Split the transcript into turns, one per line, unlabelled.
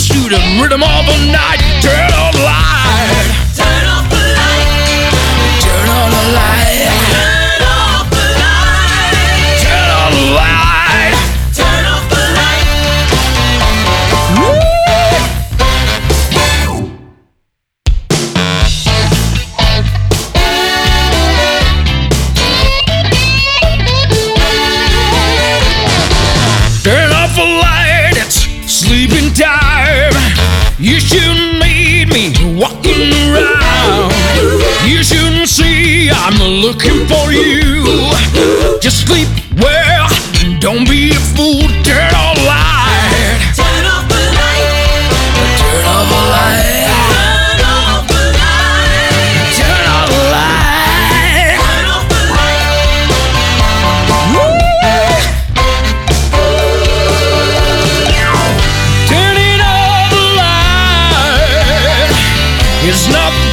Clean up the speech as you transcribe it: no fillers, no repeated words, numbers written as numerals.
to the rhythm of the night. Turn on the light.
Turn off the light.
Turn on the light.
Turn off the light.
Turn on the light.
Turn off the light.
Turn off the light, it's sleeping time. You shouldn't need me walking around. You shouldn't see I'm looking for you. Just sleep well, don't be a fool. Turn on the light.
Turn off the light.
Turn off the light.
Turn off the light.
Turn on the light.
Turn off the light.
Turning off the light. It's not